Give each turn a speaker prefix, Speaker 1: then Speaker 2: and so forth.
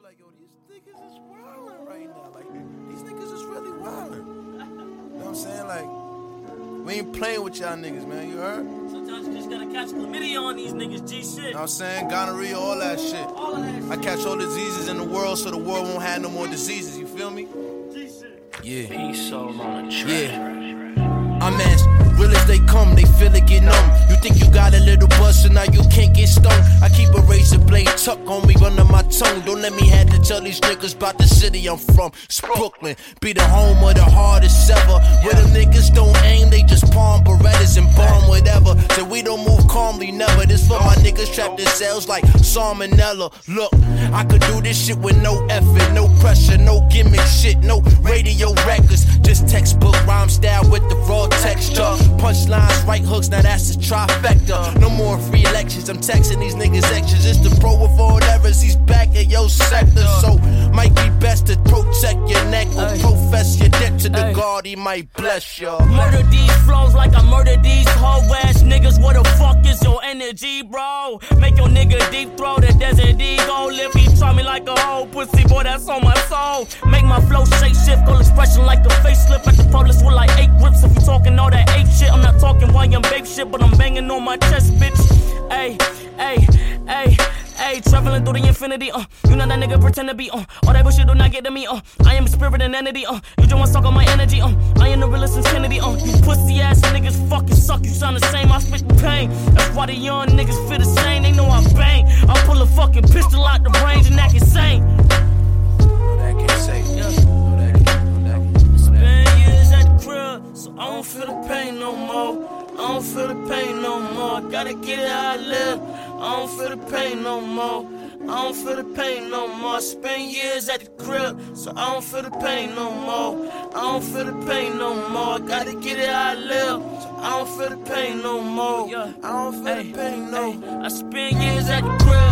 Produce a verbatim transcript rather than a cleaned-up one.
Speaker 1: like, yo, these niggas is wildin' right now. Like, these niggas is really wildin'. You know what I'm saying? Like, we ain't playing with y'all niggas, man. You heard?
Speaker 2: Sometimes you just gotta catch chlamydia on these niggas, G shit.
Speaker 1: You know what I'm saying? Gonorrhea, all that shit.
Speaker 2: All of that shit.
Speaker 1: I catch all diseases in the world so the world won't have no more diseases. You feel me?
Speaker 2: G shit.
Speaker 1: Yeah.
Speaker 3: Peace soul on the track.
Speaker 1: Yeah. I'm as real as they come, they feel it get numb. You think you got a little buzz, so now you can't get stung. I keep a razor blade tucked on me under my tongue. Don't let me have to tell these niggas about the city I'm from. It's Brooklyn, be the home of the hardest ever. Where them niggas don't aim, they just palm Berettas and bomb whatever. So we don't move calmly, never. This for my niggas trapped in cells like salmonella. Look, I could do this shit with no effort, no pressure, no gimmick shit, no radio records. Just textbook rhyme style with the raw texture. Punchlines, right hooks, now that's a trifecta. No more free lectures, I'm texting these niggas extras. It's the pro with all errors, he's back in your sector. So, might be best to protect your neck or profess your debt to the God, he might bless y'all.
Speaker 2: Murder these flows like I murder these hoe ass niggas. What the fuck is your energy, bro? Make your nigga deep throw the desert eagle. If he try me like a whole pussy, boy, that's on my soul. Make my flow shape shift, full expression like a facelift. At the police with like eight grips. If you talking all that ape shit, I'm not talking while I'm babe shit, but I'm banging on my chest, bitch. Ayy, ayy, ayy. Ayy, traveling through the infinity, uh You know that nigga pretend to be, uh All that bullshit do not get to me, uh I am a spirit and entity, uh You just wanna suck on my energy, uh I am the realest since Kennedy, uh You pussy ass niggas fucking suck, you sound the same, I spit the pain. That's why the young niggas feel the same, they know I bang. I pull a fucking pistol out the range and act insane.
Speaker 1: No, that can't say.
Speaker 2: Yeah.
Speaker 1: No, that can't, no, that can't, no,
Speaker 2: It's
Speaker 1: that
Speaker 2: been years at the crib, so I don't feel the pain no more. I don't feel the pain no more. I gotta get it how I live. I don't feel the pain no more. I don't feel the pain no more. I spent years at the crib, so I don't feel the pain no more. I don't feel the pain no more. I gotta get it how I live, so I don't feel the pain no more. I don't feel the pain no more. I spent years at the crib.